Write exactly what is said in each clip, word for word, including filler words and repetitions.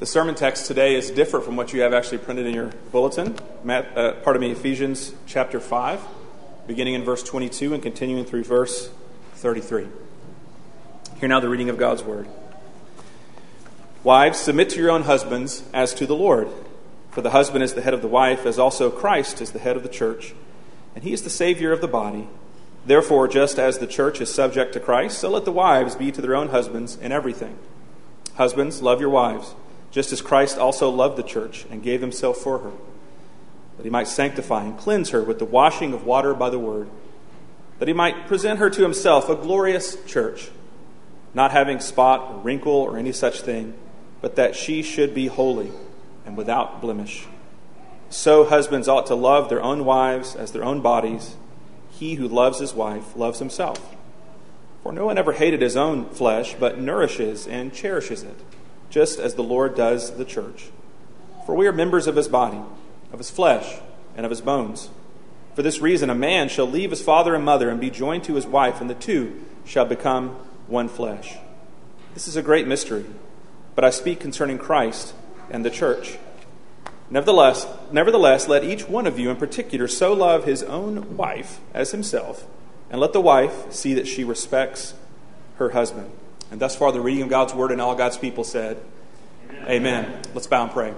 The sermon text today is different from what you have actually printed in your bulletin. Matt, uh, pardon me, Ephesians chapter five, beginning in verse twenty-two and continuing through verse thirty-three. Hear now the reading of God's word. Wives, submit to your own husbands as to the Lord. For the husband is the head of the wife, as also Christ is the head of the church, and he is the Savior of the body. Therefore, just as the church is subject to Christ, so let the wives be to their own husbands in everything. Husbands, love your wives, just as Christ also loved the church and gave himself for her, that he might sanctify and cleanse her with the washing of water by the word, that he might present her to himself a glorious church, not having spot or wrinkle or any such thing, but that she should be holy and without blemish. So husbands ought to love their own wives as their own bodies. He who loves his wife loves himself. For no one ever hated his own flesh, but nourishes and cherishes it, just as the Lord does the church. For we are members of his body, of his flesh, and of his bones. For this reason a man shall leave his father and mother and be joined to his wife, and the two shall become one flesh. This is a great mystery, but I speak concerning Christ and the church. Nevertheless, nevertheless, let each one of you in particular so love his own wife as himself, and let the wife see that she respects her husband. And thus far the reading of God's word, and all God's people said, Amen. Amen. Let's bow and pray.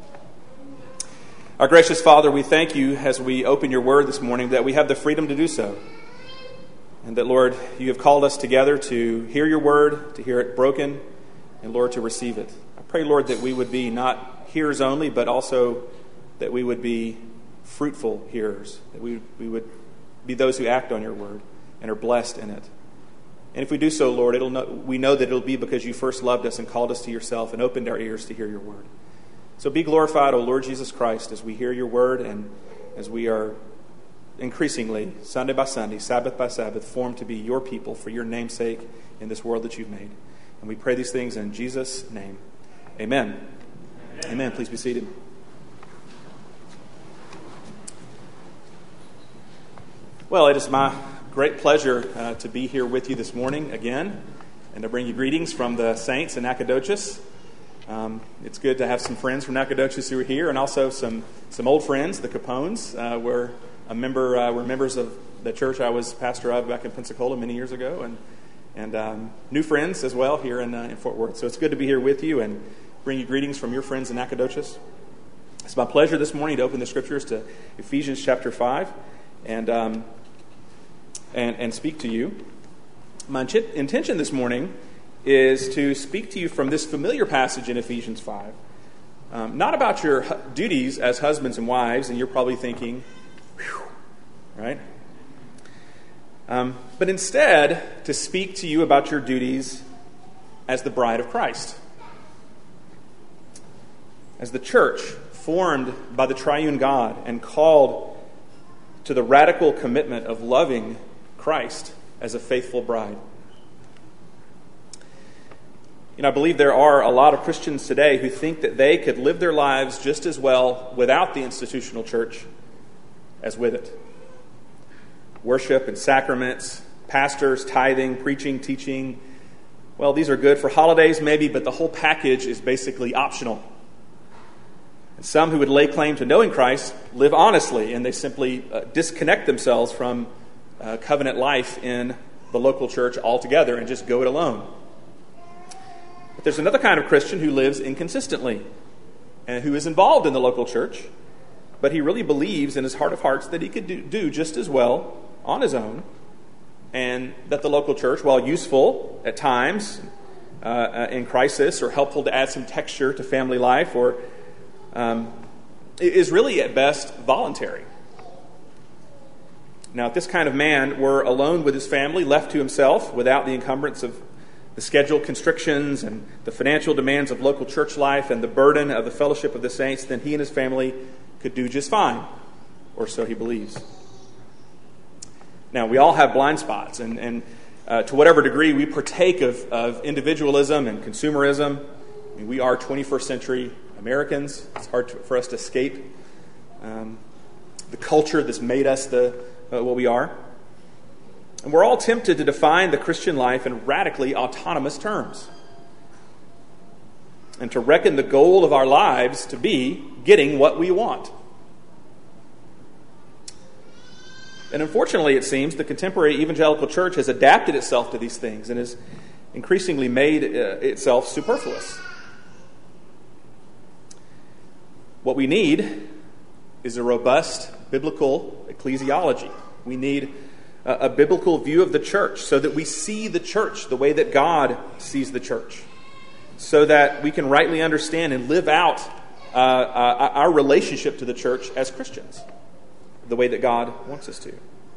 Our gracious Father, we thank you as we open your word this morning that we have the freedom to do so. And that, Lord, you have called us together to hear your word, to hear it broken, and, Lord, to receive it. I pray, Lord, that we would be not hearers only, but also that we would be fruitful hearers, that we, we would be those who act on your word and are blessed in it. And if we do so, Lord, it'll know, we know that it'll be because you first loved us and called us to yourself and opened our ears to hear your word. So be glorified, O Lord Jesus Christ, as we hear your word and as we are increasingly, Sunday by Sunday, Sabbath by Sabbath, formed to be your people for your name's sake in this world that you've made. And we pray these things in Jesus' name. Amen. Amen. Amen. Please be seated. Well, it is my great pleasure uh, to be here with you this morning again and to bring you greetings from the saints in Nacogdoches. Um, it's good to have some friends from Nacogdoches who are here, and also some, some old friends, the Capones. Uh, we're a member. Uh, we're members of the church I was pastor of back in Pensacola many years ago, and and um, new friends as well here in, uh, in Fort Worth. So it's good to be here with you and bring you greetings from your friends in Nacogdoches. It's my pleasure this morning to open the scriptures to Ephesians chapter five and um, and and speak to you. My intention this morning is to speak to you from this familiar passage in Ephesians five, um, not about your hu- duties as husbands and wives, and you're probably thinking, whew, right? Um, but instead, to speak to you about your duties as the bride of Christ, as the church formed by the triune God and called to the radical commitment of loving Christ as a faithful bride. You know, I believe there are a lot of Christians today who think that they could live their lives just as well without the institutional church as with it. Worship and sacraments, pastors, tithing, preaching, teaching, well, these are good for holidays maybe, but the whole package is basically optional. And some who would lay claim to knowing Christ live honestly, and they simply uh, disconnect themselves from uh, covenant life in the local church altogether and just go it alone. But there's another kind of Christian who lives inconsistently and who is involved in the local church, but he really believes in his heart of hearts that he could do, do just as well on his own, and that the local church, while useful at times uh, in crisis or helpful to add some texture to family life, or um, is really at best voluntary. Now, if this kind of man were alone with his family, left to himself, without the encumbrance of the scheduled constrictions and the financial demands of local church life and the burden of the fellowship of the saints, then he and his family could do just fine, or so he believes. Now, we all have blind spots, and, and uh, to whatever degree we partake of, of individualism and consumerism. I mean, we are twenty-first century Americans. It's hard to, for us to escape um, the culture that's made us the uh, what we are. And we're all tempted to define the Christian life in radically autonomous terms. and to reckon the goal of our lives to be getting what we want. And unfortunately, it seems, the contemporary evangelical church has adapted itself to these things and has increasingly made uh, itself superfluous. What we need is a robust biblical ecclesiology. We need a, a biblical view of the church so that we see the church the way that God sees the church, so that we can rightly understand and live out uh, uh, our relationship to the church as Christians the way that God wants us to.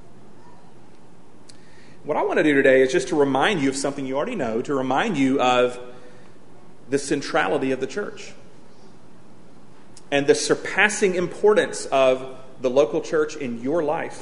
What I want to do today is just to remind you of something you already know, to remind you of the centrality of the church and the surpassing importance of the local church in your life.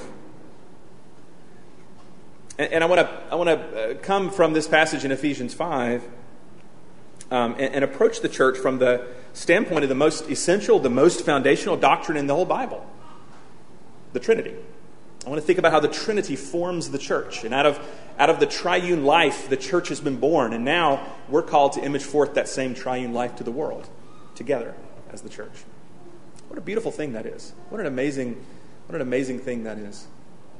And, and I want to I want to come from this passage in Ephesians five um, and, and approach the church from the standpoint of the most essential, the most foundational doctrine in the whole Bible, the Trinity. I want to think about how the Trinity forms the church. And out of, out of the triune life, the church has been born. And now we're called to image forth that same triune life to the world, together as the church. What a beautiful thing that is. What an amazing, what an amazing thing that is.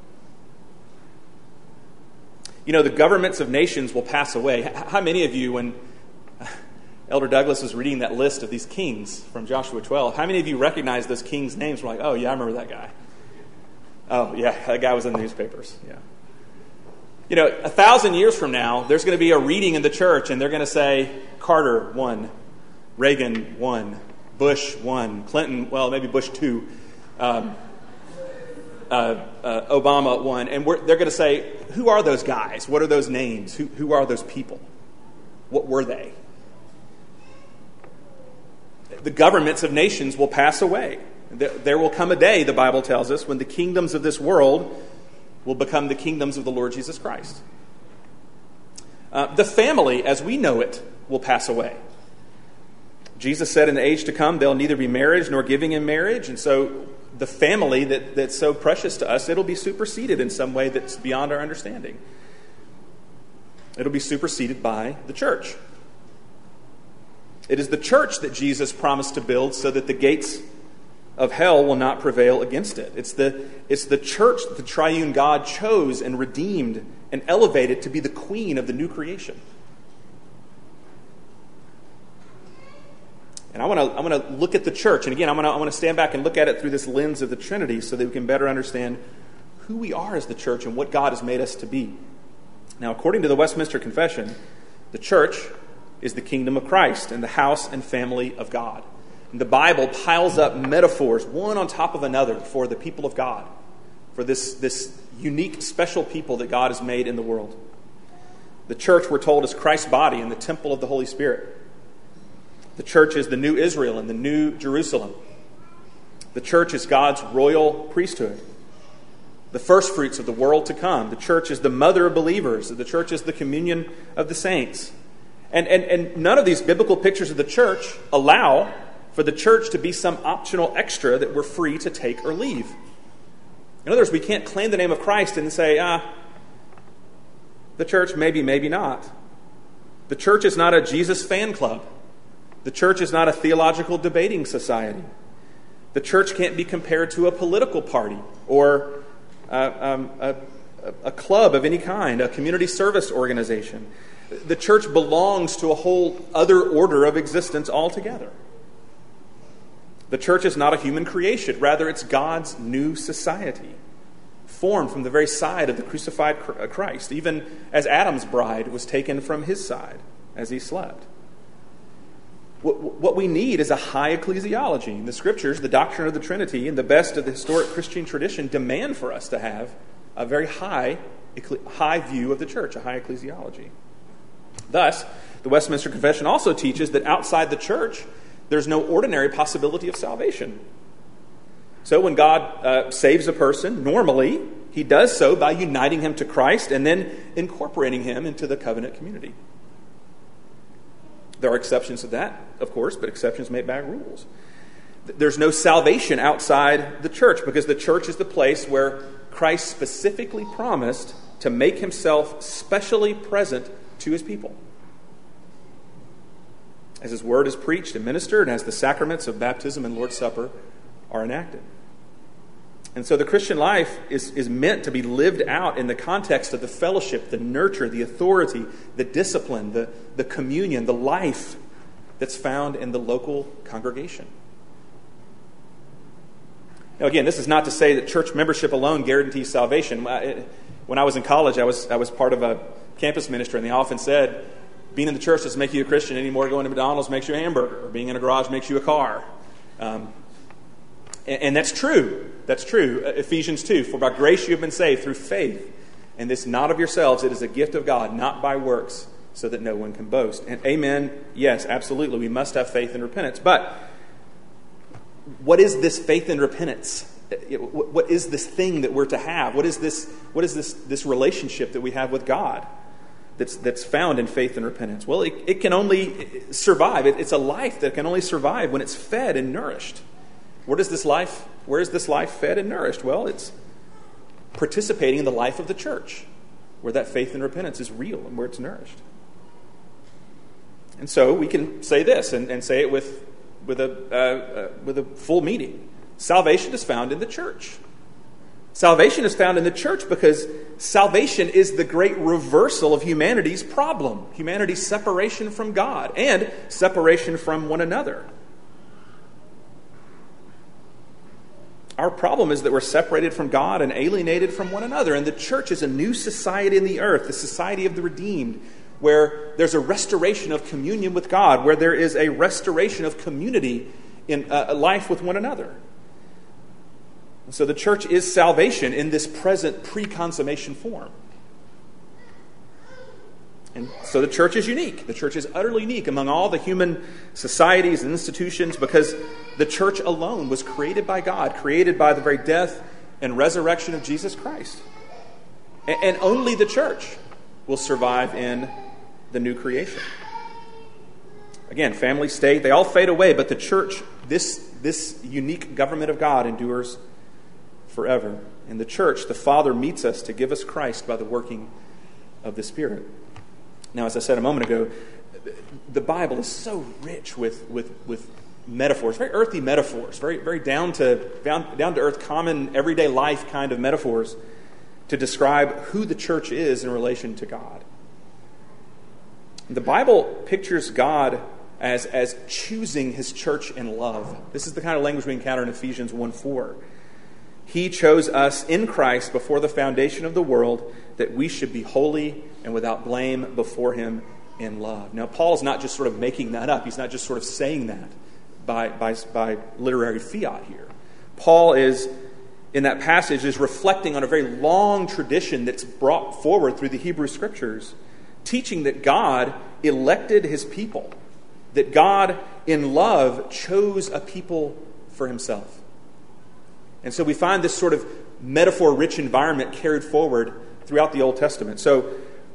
You know, the governments of nations will pass away. How many of you, when Elder Douglas was reading that list of these kings from Joshua twelve, how many of you recognize those kings' names? We're like, oh, yeah, I remember that guy. Oh, yeah, that guy was in the newspapers. Yeah. You know, a thousand years from now, there's going to be a reading in the church, and they're going to say, Carter won, Reagan won, Bush won, Clinton, well, maybe Bush two, um, uh, uh, Obama won. And we're, they're going to say, who are those guys? What are those names? Who, who are those people? What were they? The governments of nations will pass away. There will come a day, the Bible tells us, when the kingdoms of this world will become the kingdoms of the Lord Jesus Christ. Uh, the family, as we know it, will pass away. Jesus said in the age to come, there'll neither be marriage nor giving in marriage. And so the family that, that's so precious to us, it'll be superseded in some way that's beyond our understanding. It'll be superseded by the church. It is the church that Jesus promised to build so that the gates of hell will not prevail against it. It's the, it's the church that the triune God chose and redeemed and elevated to be the queen of the new creation. And I want to I want to look at the church, and again, I want to I want to stand back and look at it through this lens of the Trinity so that we can better understand who we are as the church and what God has made us to be. Now, according to the Westminster Confession, the church is the kingdom of Christ and the house and family of God. And the Bible piles up metaphors, one on top of another, for the people of God, for this, this unique, special people that God has made in the world. The church, we're told, is Christ's body and the temple of the Holy Spirit. The church is the new Israel and the new Jerusalem. The church is God's royal priesthood, the first fruits of the world to come. The church is the mother of believers. The church is the communion of the saints. And, and, and none of these biblical pictures of the church allow for the church to be some optional extra that we're free to take or leave. In other words, we can't claim the name of Christ and say, ah, the church maybe, maybe not. The church is not a Jesus fan club. The church is not a theological debating society. The church can't be compared to a political party or uh, um, a, a club of any kind, a community service organization. The church belongs to a whole other order of existence altogether. The church is not a human creation. Rather, it's God's new society, formed from the very side of the crucified Christ, even as Adam's bride was taken from his side as he slept. What we need is a high ecclesiology. The Scriptures, the doctrine of the Trinity, and the best of the historic Christian tradition demand for us to have a very high, high view of the church, a high ecclesiology. Thus, the Westminster Confession also teaches that outside the church, there's no ordinary possibility of salvation. So when God uh, saves a person, normally he does so by uniting him to Christ and then incorporating him into the covenant community. There are exceptions to that, of course, but exceptions make bad rules. There's no salvation outside the church because the church is the place where Christ specifically promised to make himself specially present to his people. as his word is preached and ministered, and as the sacraments of baptism and Lord's Supper are enacted. And so the Christian life is, is meant to be lived out in the context of the fellowship, the nurture, the authority, the discipline, the, the communion, the life that's found in the local congregation. Now, again, this is not to say that church membership alone guarantees salvation. When I was in college, I was I was part of a campus ministry, and they often said, being in the church doesn't make you a Christian anymore. Going to McDonald's makes you a hamburger, or being in a garage makes you a car. Um, and, and that's true. That's true. Ephesians two, for by grace you have been saved through faith, and this not of yourselves, it is a gift of God, not by works, so that no one can boast. And amen, yes, absolutely, we must have faith and repentance. But what is this faith and repentance? What is this thing that we're to have? What is this? What is this? This relationship that we have with God that's that's found in faith and repentance? Well, it, it can only survive. It, it's a life that can only survive when it's fed and nourished. Where does this life? Where is this life fed and nourished? Well, it's participating in the life of the church, where that faith and repentance is real and where it's nourished. And so we can say this and, and say it with with a uh, uh, with a full meaning. Salvation is found in the church. Salvation is found in the church because salvation is the great reversal of humanity's problem, humanity's separation from God and separation from one another. Our problem is that we're separated from God and alienated from one another, and the church is a new society in the earth, the society of the redeemed, where there's a restoration of communion with God, where there is a restoration of community in uh, life with one another. So the church is salvation in this present pre-consummation form. And so the church is unique. The church is utterly unique among all the human societies and institutions because the church alone was created by God, created by the very death and resurrection of Jesus Christ. And only the church will survive in the new creation. Again, family, state, they all fade away, but the church, this, this unique government of God endures forever. In the church, the Father meets us to give us Christ by the working of the Spirit. Now, as I said a moment ago, the Bible is so rich with, with, with metaphors, very earthy metaphors, very, very down to, down, down to earth, common, everyday life kind of metaphors to describe who the church is in relation to God. The Bible pictures God as, as choosing his church in love. This is the kind of language we encounter in Ephesians one four. He chose us in Christ before the foundation of the world that we should be holy and without blame before him in love. Now, Paul's not just sort of making that up. He's not just sort of saying that by, by, by literary fiat here. Paul is, in that passage, is reflecting on a very long tradition that's brought forward through the Hebrew Scriptures, teaching that God elected his people, that God, in love, chose a people for himself. And so we find this sort of metaphor-rich environment carried forward throughout the Old Testament. So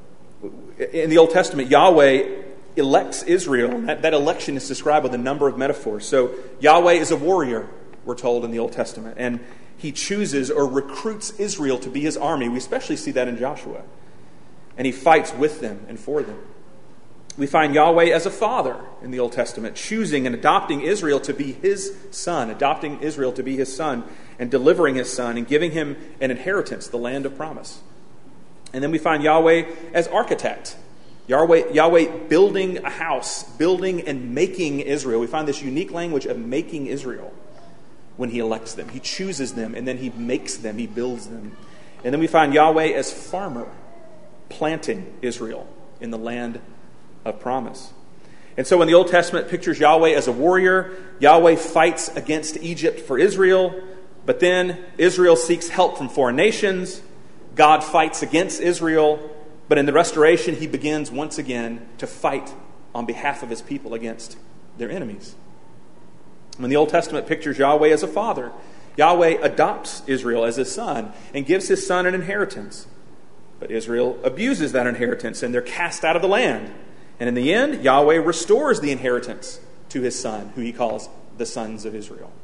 in the Old Testament, Yahweh elects Israel. That, that election is described with a number of metaphors. So Yahweh is a warrior, we're told in the Old Testament, and he chooses or recruits Israel to be his army. We especially see that in Joshua. And he fights with them and for them. We find Yahweh as a father in the Old Testament, choosing and adopting Israel to be his son, adopting Israel to be his son, and delivering his son, and giving him an inheritance, the land of promise. And then we find Yahweh as architect. Yahweh, Yahweh building a house, building and making Israel. We find this unique language of making Israel when he elects them. He chooses them, and then he makes them, he builds them. And then we find Yahweh as farmer, planting Israel in the land of promise. And so when the Old Testament pictures Yahweh as a warrior, Yahweh fights against Egypt for Israel, but then Israel seeks help from foreign nations. God fights against Israel, but in the restoration, he begins once again to fight on behalf of his people against their enemies. When the Old Testament pictures Yahweh as a father, Yahweh adopts Israel as his son and gives his son an inheritance. But Israel abuses that inheritance, and they're cast out of the land. And in the end, Yahweh restores the inheritance to his son, who he calls the sons of Israel.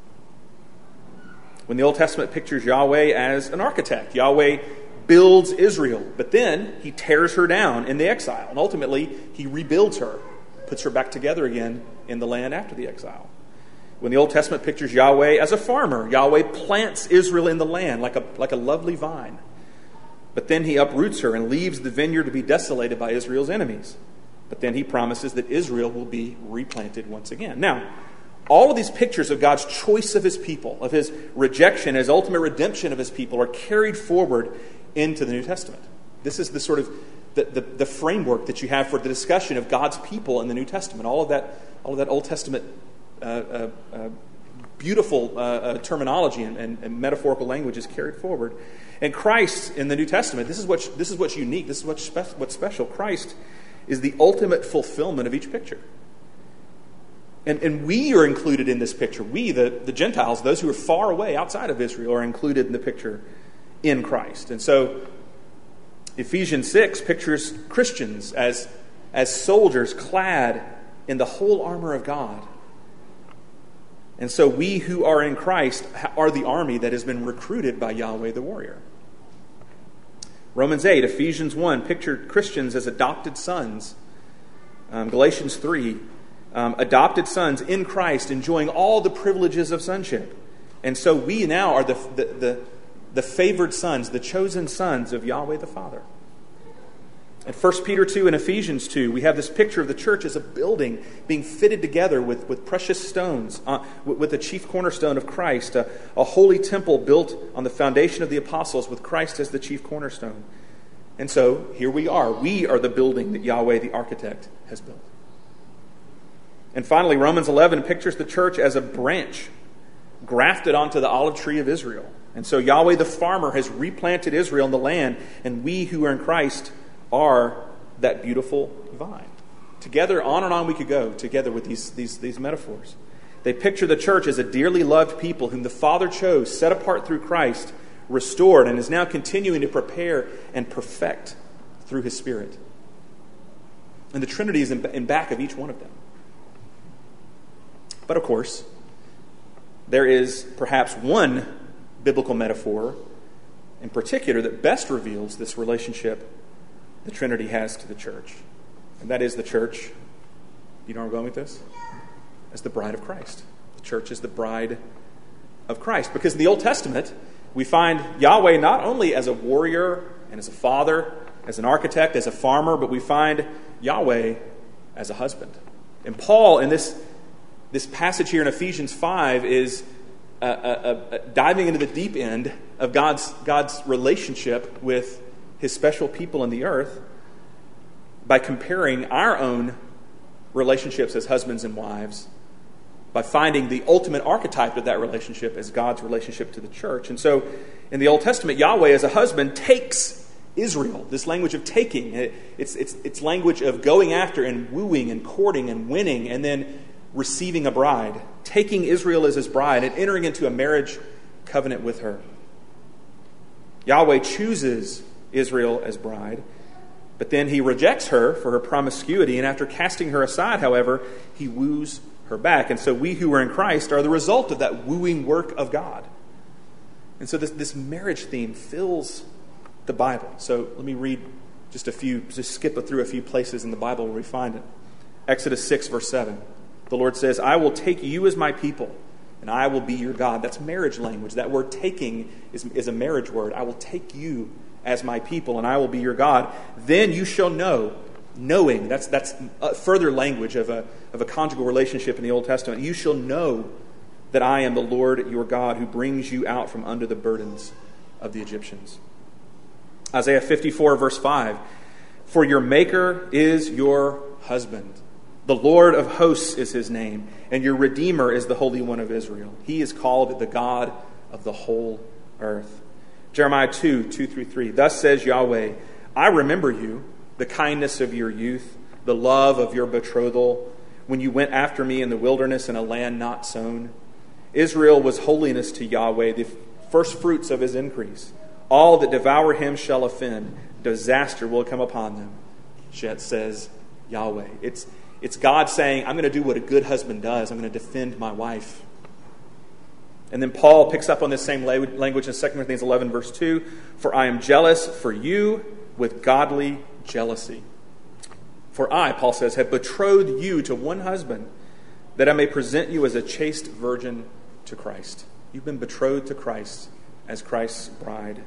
When the Old Testament pictures Yahweh as an architect, Yahweh builds Israel, but then he tears her down in the exile, and ultimately he rebuilds her puts her back together again in the land after the exile. When the Old Testament pictures Yahweh as a farmer, Yahweh plants Israel in the land like a, like a lovely vine. But then he uproots her and leaves the vineyard to be desolated by Israel's enemies. But then he promises that Israel will be replanted once again. Now, all of these pictures of God's choice of his people, of his rejection, his ultimate redemption of his people, are carried forward into the New Testament. This is the sort of the, the, the framework that you have for the discussion of God's people in the New Testament. All of that, all of that Old Testament uh, uh, uh, beautiful uh, uh, terminology and, and, and metaphorical language is carried forward. And Christ in the New Testament, this is what's, this is what's unique. This is what's, spe- what's special. Christ is the ultimate fulfillment of each picture. And, and we are included in this picture. We, the, the Gentiles, those who are far away outside of Israel, are included in the picture in Christ. And so Ephesians six pictures Christians as, as soldiers clad in the whole armor of God. And so we who are in Christ are the army that has been recruited by Yahweh the warrior. Romans eight, Ephesians one pictured Christians as adopted sons. Um, Galatians three, um, adopted sons in Christ enjoying all the privileges of sonship. And so we now are the, the, the, the favored sons, the chosen sons of Yahweh the Father. In First Peter two and Ephesians two, we have this picture of the church as a building being fitted together with, with precious stones, uh, with, with the chief cornerstone of Christ, a, a holy temple built on the foundation of the apostles with Christ as the chief cornerstone. And so here we are. We are the building that Yahweh the architect has built. And finally, Romans eleven pictures the church as a branch grafted onto the olive tree of Israel. And so Yahweh the farmer has replanted Israel in the land, and we who are in Christ are that beautiful vine. Together, on and on we could go together with these, these, these metaphors. They picture the church as a dearly loved people whom the Father chose, set apart through Christ, restored, and is now continuing to prepare and perfect through his Spirit. And the Trinity is in, in back of each one of them. But of course, there is perhaps one biblical metaphor in particular that best reveals this relationship the Trinity has to the church. And that is the church, you know where I'm going with this? As the bride of Christ. The church is the bride of Christ. Because in the Old Testament, we find Yahweh not only as a warrior and as a father, as an architect, as a farmer, but we find Yahweh as a husband. And Paul, in this, this passage here in Ephesians five, is uh, uh, uh, diving into the deep end of God's, God's relationship with his special people in the earth by comparing our own relationships as husbands and wives, by finding the ultimate archetype of that relationship as God's relationship to the church. And so in the Old Testament, Yahweh as a husband takes Israel, this language of taking. It's, it's, it's language of going after and wooing and courting and winning and then receiving a bride, taking Israel as his bride and entering into a marriage covenant with her. Yahweh chooses Israel as bride, but then he rejects her for her promiscuity, and after casting her aside, however, he woos her back. And so we who are in Christ are the result of that wooing work of God. And so this, this marriage theme fills the Bible. So let me read just a few, just skip through a few places in the Bible where we find it. Exodus six, verse seven. The Lord says, I will take you as my people, and I will be your God. That's marriage language. That word taking is, is a marriage word. I will take you as my people, and I will be your God. Then you shall know, knowing, that's that's a further language of a, of a conjugal relationship in the Old Testament. You shall know that I am the Lord your God who brings you out from under the burdens of the Egyptians. Isaiah fifty-four, verse five. For your Maker is your husband. The Lord of hosts is his name, and your Redeemer is the Holy One of Israel. He is called the God of the whole earth. Jeremiah two, two through three. Thus says Yahweh, I remember you, the kindness of your youth, the love of your betrothal, when you went after me in the wilderness in a land not sown. Israel was holiness to Yahweh, the first fruits of his increase. All that devour him shall offend. Disaster will come upon them, says Yahweh. It's, it's God saying, I'm going to do what a good husband does. I'm going to defend my wife. And then Paul picks up on this same language in Second Corinthians eleven, verse two. For I am jealous for you with godly jealousy. For I, Paul says, have betrothed you to one husband, that I may present you as a chaste virgin to Christ. You've been betrothed to Christ as Christ's bride.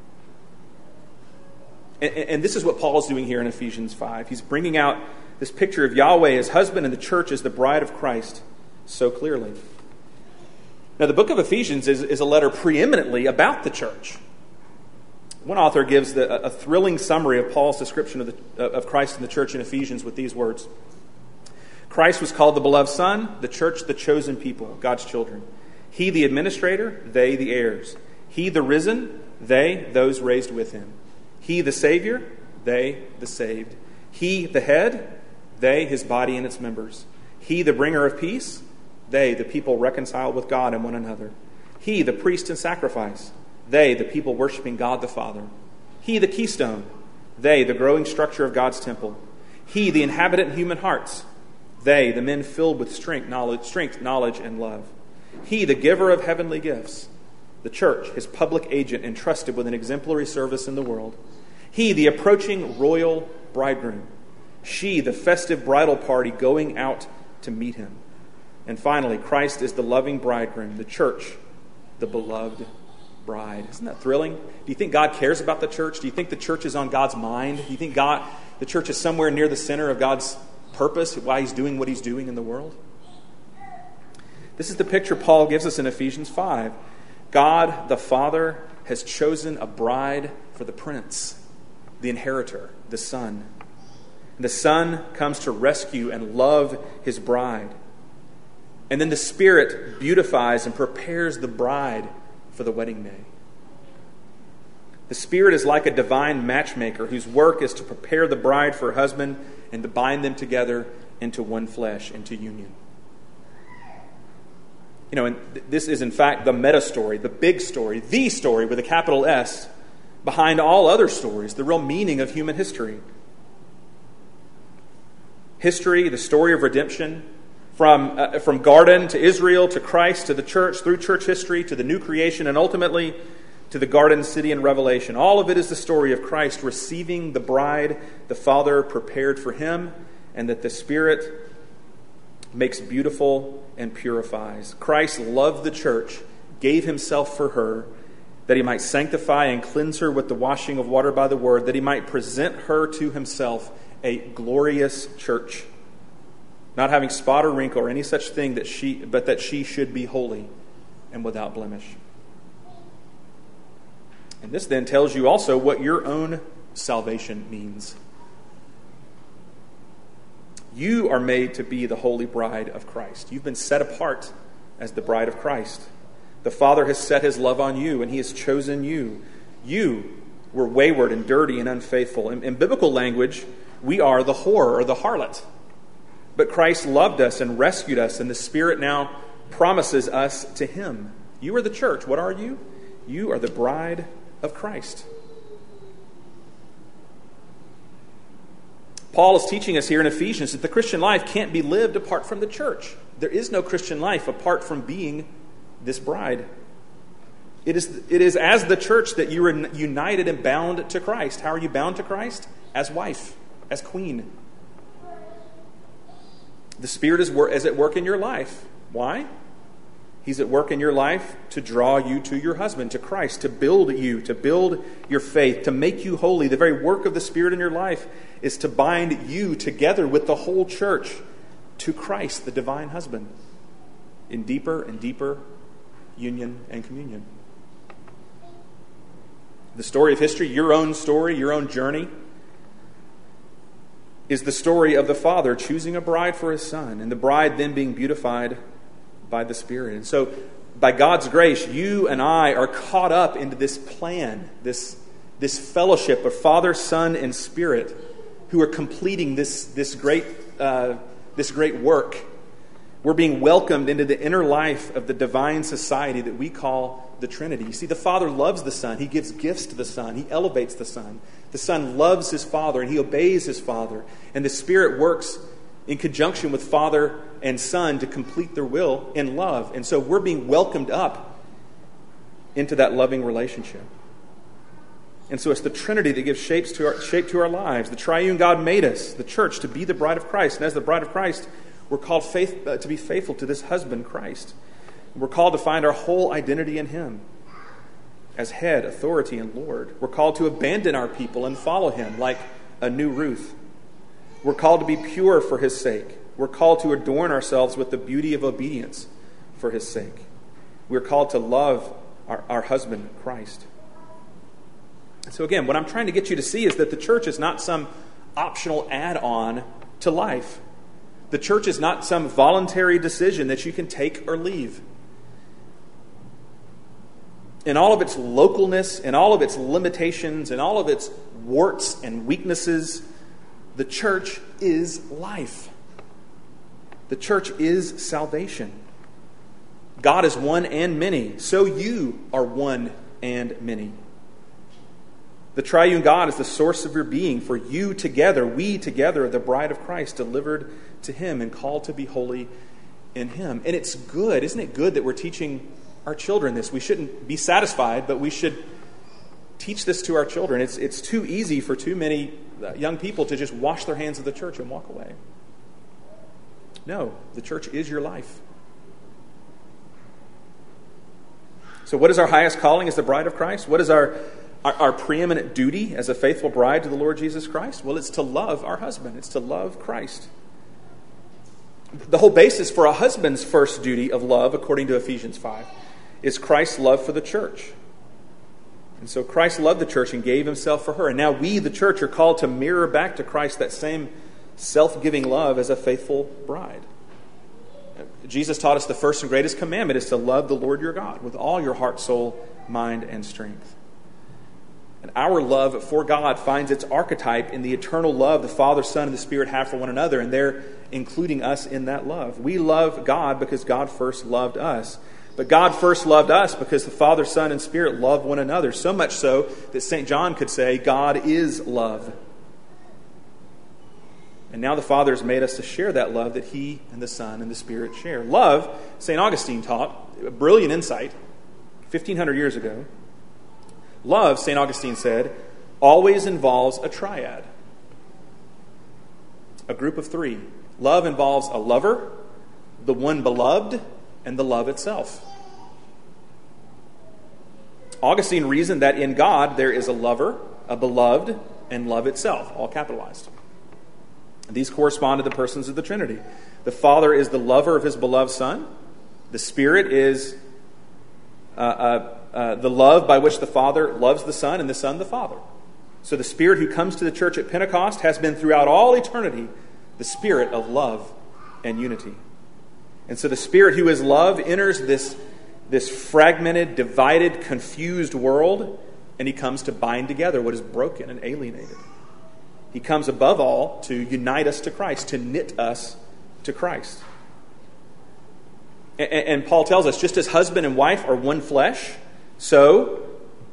And, and this is what Paul is doing here in Ephesians five. He's bringing out this picture of Yahweh as husband and the church as the bride of Christ so clearly. Now, the book of Ephesians is, is a letter preeminently about the church. One author gives the, a thrilling summary of Paul's description of, the, of Christ and the church in Ephesians with these words. Christ was called the beloved Son, the church the chosen people, God's children. He the administrator, they the heirs. He the risen, they those raised with him. He the Savior, they the saved. He the head, they his body and its members. He the bringer of peace, they the people reconciled with God and one another. He the priest and sacrifice, they the people worshiping God the Father. He the keystone, they the growing structure of God's temple. He the inhabitant human hearts, they the men filled with strength, knowledge, strength, knowledge, and love. He the giver of heavenly gifts, the church, his public agent entrusted with an exemplary service in the world. He the approaching royal bridegroom. She the festive bridal party going out to meet him. And finally, Christ is the loving bridegroom, the church, the beloved bride. Isn't that thrilling? Do you think God cares about the church? Do you think the church is on God's mind? Do you think God, the church is somewhere near the center of God's purpose, why he's doing what he's doing in the world? This is the picture Paul gives us in Ephesians five. God, the Father, has chosen a bride for the prince, the inheritor, the Son. The Son comes to rescue and love his bride. And then the Spirit beautifies and prepares the bride for the wedding day. The Spirit is like a divine matchmaker whose work is to prepare the bride for her husband and to bind them together into one flesh, into union. You know, and th- this is in fact the meta story, the big story, the story with a capital S behind all other stories, the real meaning of human history. History, the story of redemption, from uh, from Garden to Israel to Christ to the church, through church history to the new creation, and ultimately to the Garden City in Revelation. All of it is the story of Christ receiving the bride the Father prepared for him, and that the Spirit makes beautiful and purifies. Christ loved the church, gave himself for her, that he might sanctify and cleanse her with the washing of water by the word, that he might present her to himself a glorious church, not having spot or wrinkle or any such thing, that she, but that she should be holy and without blemish. And this then tells you also what your own salvation means. You are made to be the holy bride of Christ. You've been set apart as the bride of Christ. The Father has set his love on you, and he has chosen you. You were wayward and dirty and unfaithful. In, in biblical language, we are the whore or the harlot. But Christ loved us and rescued us, and the Spirit now promises us to him. You are the church. What are you? You are the bride of Christ. Paul is teaching us here in Ephesians that the Christian life can't be lived apart from the church. There is no Christian life apart from being this bride. It is, it is as the church that you are united and bound to Christ. How are you bound to Christ? As wife, as queen. The Spirit is, wor- is at work in your life. Why? He's at work in your life to draw you to your husband, to Christ, to build you, to build your faith, to make you holy. The very work of the Spirit in your life is to bind you together with the whole church to Christ, the divine husband, in deeper and deeper union and communion. The story of history, your own story, your own journey, is the story of the Father choosing a bride for his Son, and the bride then being beautified by the Spirit. And so, by God's grace, you and I are caught up into this plan, this, this fellowship of Father, Son, and Spirit, who are completing this, this, great, uh, this great work. We're being welcomed into the inner life of the divine society that we call the Trinity. You see, the Father loves the Son. He gives gifts to the Son. He elevates the Son. The Son loves his Father, and he obeys his Father. And the Spirit works in conjunction with Father and Son to complete their will in love. And so we're being welcomed up into that loving relationship. And so it's the Trinity that gives shapes to our, shape to our lives. The triune God made us, the church, to be the bride of Christ. And as the bride of Christ, we're called faith, uh, to be faithful to this husband, Christ. We're called to find our whole identity in him as head, authority, and Lord. We're called to abandon our people and follow him like a new Ruth. We're called to be pure for his sake. We're called to adorn ourselves with the beauty of obedience for his sake. We're called to love our, our husband, Christ. So again, what I'm trying to get you to see is that the church is not some optional add-on to life. The church is not some voluntary decision that you can take or leave. In all of its localness, in all of its limitations, in all of its warts and weaknesses, the church is life. The church is salvation. God is one and many, so you are one and many. The triune God is the source of your being, for you together, we together, are the bride of Christ, delivered to him and called to be holy in him. And it's good, isn't it good that we're teaching our children this? We shouldn't be satisfied, but we should teach this to our children. It's, it's too easy for too many young people to just wash their hands of the church and walk away. No, the church is your life. So what is our highest calling as the bride of Christ? What is our Our, our preeminent duty as a faithful bride to the Lord Jesus Christ? Well, it's to love our husband. It's to love Christ. The whole basis for a husband's first duty of love, according to Ephesians five, is Christ's love for the church. And so Christ loved the church and gave himself for her. And now we, the church, are called to mirror back to Christ that same self-giving love as a faithful bride. Jesus taught us the first and greatest commandment is to love the Lord your God with all your heart, soul, mind, and strength. And our love for God finds its archetype in the eternal love the Father, Son, and the Spirit have for one another, and they're including us in that love. We love God because God first loved us. But God first loved us because the Father, Son, and Spirit love one another, so much so that Saint John could say, God is love. And now the Father has made us to share that love that He and the Son and the Spirit share. Love, Saint Augustine taught, a brilliant insight, fifteen hundred years ago. Love, Saint Augustine said, always involves a triad. A group of three. Love involves a lover, the one beloved, and the love itself. Augustine reasoned that in God there is a lover, a beloved, and love itself, all capitalized. These correspond to the persons of the Trinity. The Father is the lover of His beloved Son. The Spirit is uh, uh, uh, the love by which the Father loves the Son, and the Son the Father. So the Spirit who comes to the church at Pentecost has been throughout all eternity the Spirit of love and unity. And so the Spirit who is love enters this, this fragmented, divided, confused world, and He comes to bind together what is broken and alienated. He comes above all to unite us to Christ, to knit us to Christ. And, and Paul tells us, just as husband and wife are one flesh, so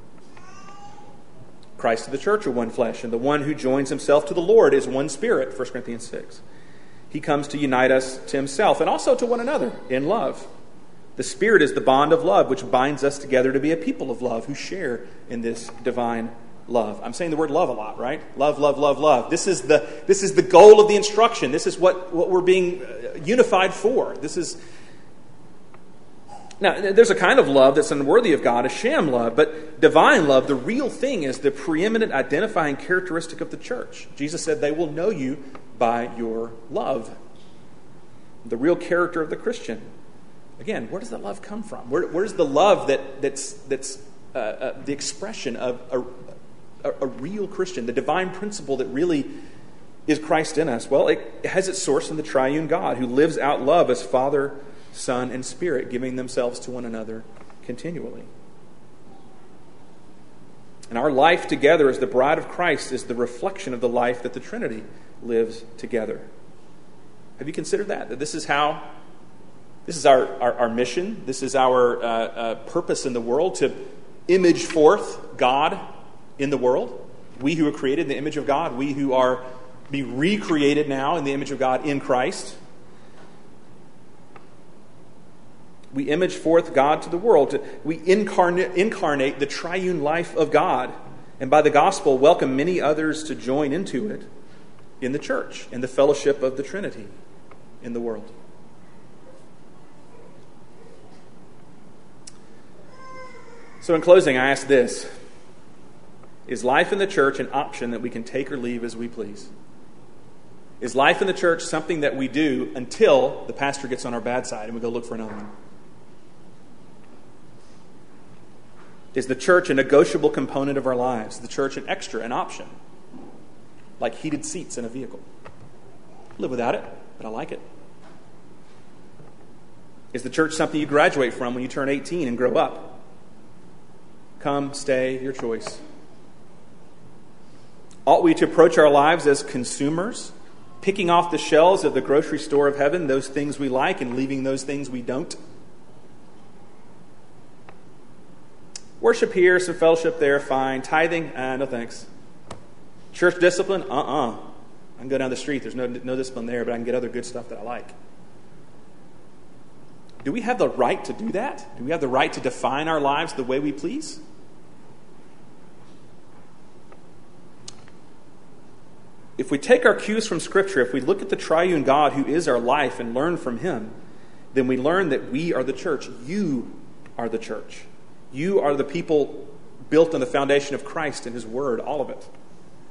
Christ and the church are one flesh, and the one who joins himself to the Lord is one spirit, First Corinthians six. He comes to unite us to Himself and also to one another in love. The Spirit is the bond of love which binds us together to be a people of love who share in this divine love. I'm saying the word love a lot, right? Love, love, love, love. This is the this is the goal of the instruction. This is what, what we're being unified for. This is Now, there's a kind of love that's unworthy of God, a sham love, but divine love, the real thing, is the preeminent identifying characteristic of the church. Jesus said, they will know you by your love. The real character of the Christian. Again, where does that love come from? Where, where is the love that that's that's uh, uh, the expression of a, a, a real Christian, the divine principle that really is Christ in us? Well, it, it has its source in the triune God who lives out love as Father, Son, and Spirit, giving themselves to one another continually. And our life together as the bride of Christ is the reflection of the life that the Trinity lives together. Have you considered that? That this is how, this is our, our, our mission, this is our uh, uh, purpose in the world, to image forth God in the world. We who are created in the image of God, we who are be recreated now in the image of God in Christ. We image forth God to the world. We incarnate, incarnate the triune life of God and by the gospel welcome many others to join into it in the church, in the fellowship of the Trinity in the world. So in closing, I ask this: is life in the church an option that we can take or leave as we please? Is life in the church something that we do until the pastor gets on our bad side and we go look for another one? Is the church a negotiable component of our lives? Is the church an extra, an option? Like heated seats in a vehicle. I live without it, but I like it. Is the church something you graduate from when you turn eighteen and grow up? Come, stay, your choice. Ought we to approach our lives as consumers, picking off the shelves of the grocery store of heaven those things we like and leaving those things we don't? Worship here, some fellowship there, fine. Tithing, uh, no thanks. Church discipline, uh-uh. I can go down the street, there's no, no discipline there, but I can get other good stuff that I like. Do we have the right to do that? Do we have the right to define our lives the way we please? If we take our cues from Scripture, if we look at the triune God who is our life and learn from Him, then we learn that we are the church. You are the church. You are the people built on the foundation of Christ and His Word, all of it.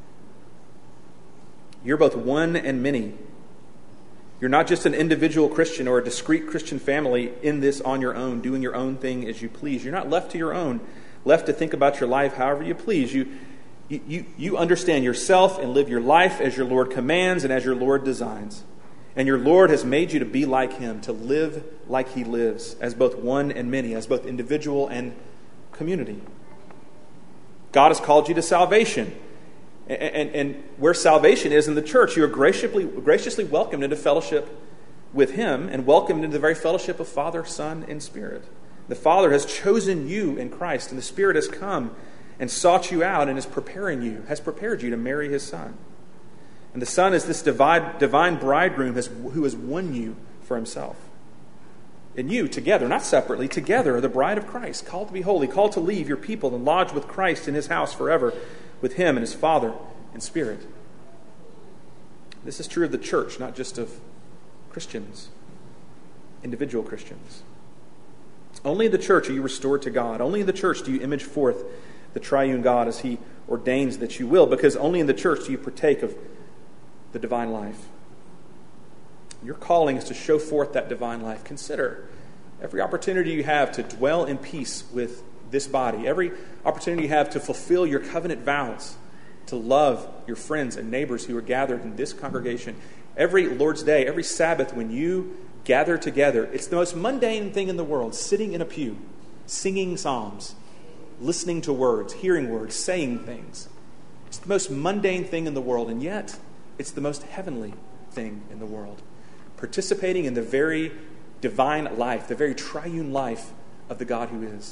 You're both one and many. You're not just an individual Christian or a discrete Christian family in this on your own, doing your own thing as you please. You're not left to your own, left to think about your life however you please. You, you, you, you understand yourself and live your life as your Lord commands and as your Lord designs. And your Lord has made you to be like Him, to live like He lives, as both one and many, as both individual and community. God has called you to salvation. And, and, and where salvation is in the church, you are graciously, graciously welcomed into fellowship with Him and welcomed into the very fellowship of Father, Son, and Spirit. The Father has chosen you in Christ, and the Spirit has come and sought you out and is preparing you, has prepared you to marry His Son. And the Son is this divine, divine bridegroom has, who has won you for Himself. And you, together, not separately, together are the bride of Christ, called to be holy, called to leave your people and lodge with Christ in His house forever, with Him and His Father and Spirit. This is true of the church, not just of Christians, individual Christians. Only in the church are you restored to God. Only in the church do you image forth the triune God as He ordains that you will, because only in the church do you partake of the divine life. Your calling is to show forth that divine life. Consider every opportunity you have to dwell in peace with this body, every opportunity you have to fulfill your covenant vows, to love your friends and neighbors who are gathered in this congregation. Every Lord's Day, every Sabbath, when you gather together, it's the most mundane thing in the world, sitting in a pew, singing psalms, listening to words, hearing words, saying things. It's the most mundane thing in the world, and yet it's the most heavenly thing in the world. Participating in the very divine life, the very triune life of the God who is.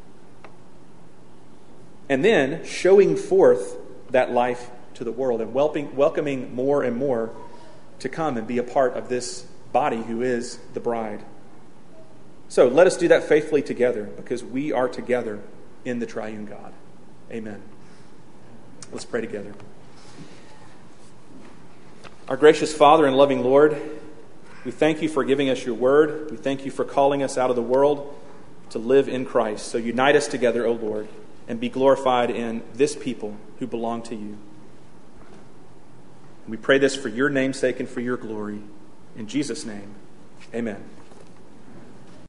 And then showing forth that life to the world and welcoming, welcoming more and more to come and be a part of this body who is the bride. So let us do that faithfully together, because we are together in the triune God. Amen. Let's pray together. Our gracious Father and loving Lord, we thank You for giving us Your word. We thank You for calling us out of the world to live in Christ. So unite us together, O Lord, and be glorified in this people who belong to You. And we pray this for Your name's sake and for Your glory. In Jesus' name, amen.